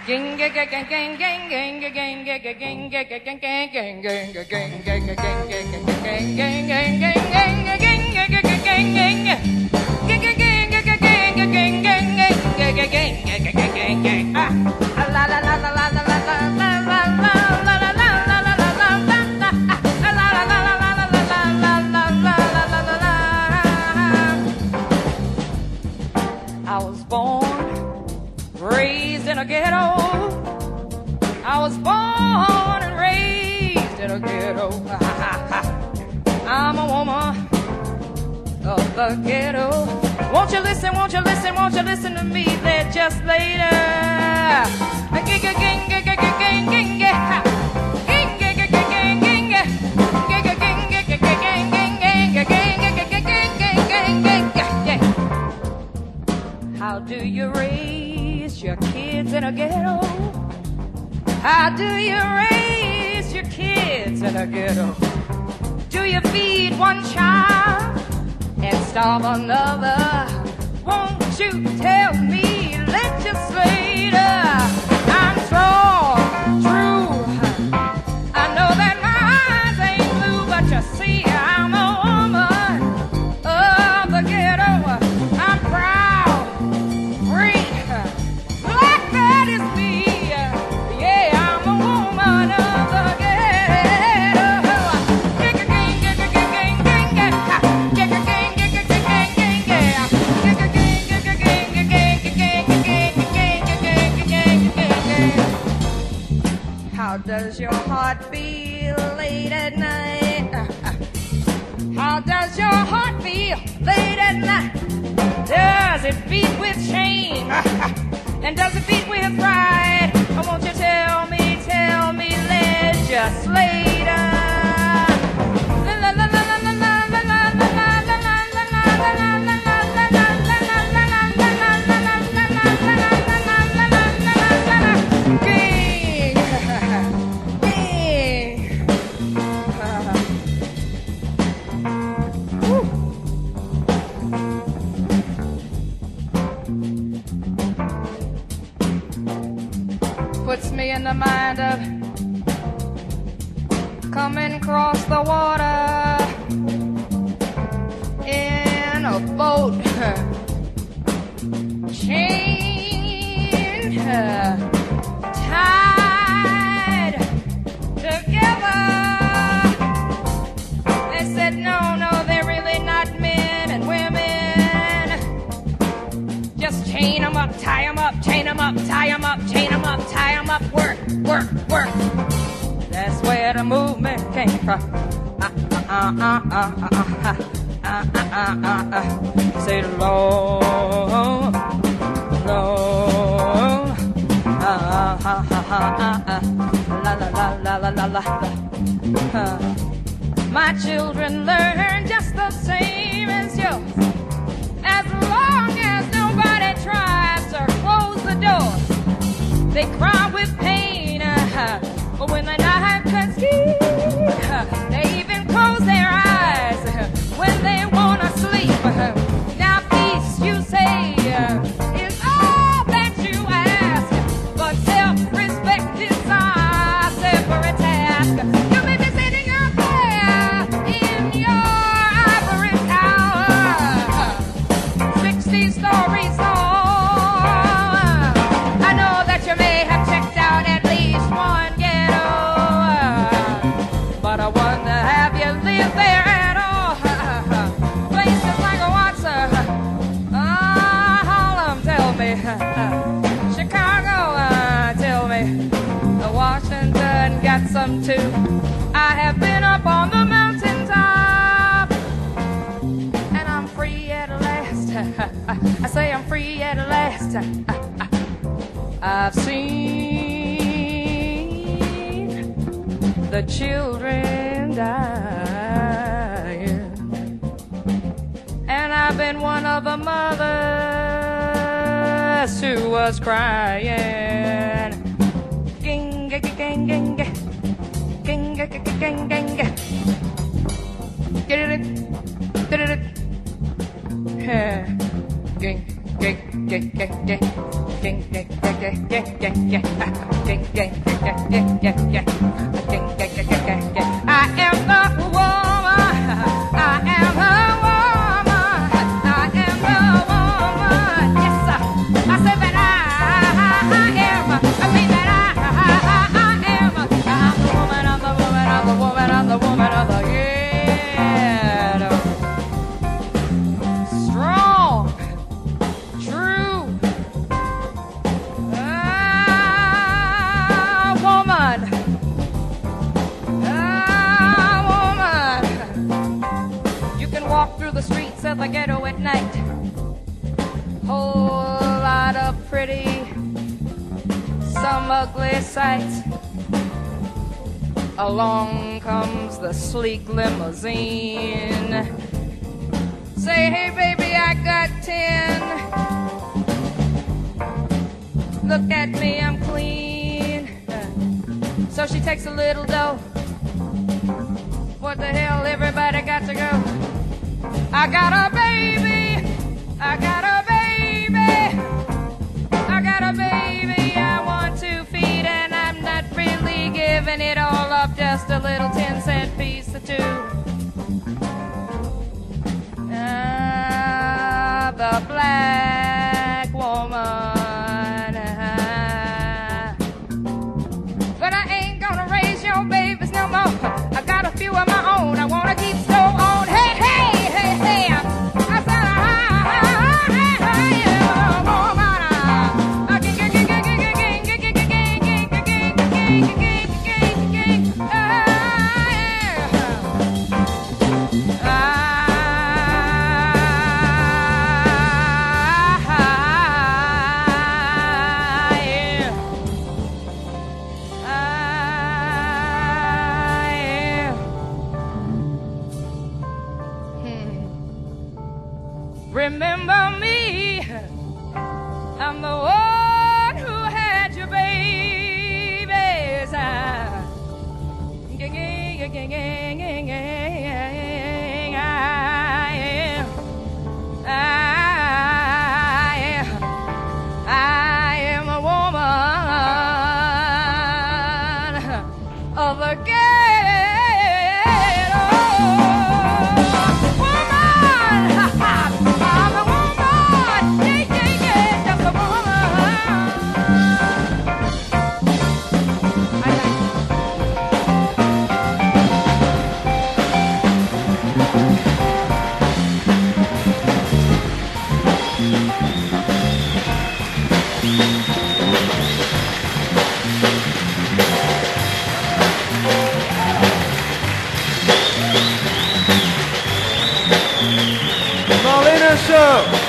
I was born, raised in a ghetto. I was born and raised in a ghetto. I'm a woman of the ghetto. Won't you listen, won't you listen, won't you listen to me legislator? How do you raise your kids in a ghetto? How do you raise your kids in a ghetto? Do you feed one child and starve another? Won't you tell me, legislator? I'm strong, true. I know that my eyes ain't blue, but you see, I'm a woman of the ghetto. I'm proud, free, black, that is me. Yeah, I'm a woman of the How does your heart feel late at night? How does your heart feel late at night? Does it beat with shame? And does it beat with pride? Or won't you tell me, legislator? Puts me in the mind of coming across the water in a boat, chained, tied together. They said, no, they're really not men and women. Just chain them up, tie them up, chain them up, tie them up, chain them up, tie them up, work, work, work. That's where the movement came from. Say Lord, Lord, la la la la la la la. My children learn just the same as yours. As long as nobody tries to close the door, they cry with pain. But when the knife cuts deep, they even close their eyes when they want to sleep. Now peace, you say, is all that you ask, but self-respect is our separate task. You may be sitting up there in your ivory tower, 60 stories tall. I know that you may have checked out at least one ghetto, but I wonder, have you lived there at all? Places like Watson, Harlem, tell me, Chicago, tell me, Washington got some too. I have been up on the mountaintop, and I'm free at last. I say I'm free at last. I've seen the children dying, and I've been one of the mothers who was crying. Ging, ging, ging, ging, ging, ging, ging, ging, ging. Get it, get it, ging, ging, ging, ging. The streets of the ghetto at night, whole lot of pretty, some ugly sights. Along comes the sleek limousine. Say, hey baby, I got 10. Look at me, I'm clean. So she takes a little dough. What the hell, everybody got to go. I got a baby, I got a baby, I got a baby I want to feed, and I'm not really giving it all up, just a little 10-cent piece or two. The black woman. But I ain't gonna raise your babies no more. I got a few of my own, I wanna keep so on. Hey, hey! Remember me, I'm the one who had your babies. I am a woman of the ghetto. Marlena Show.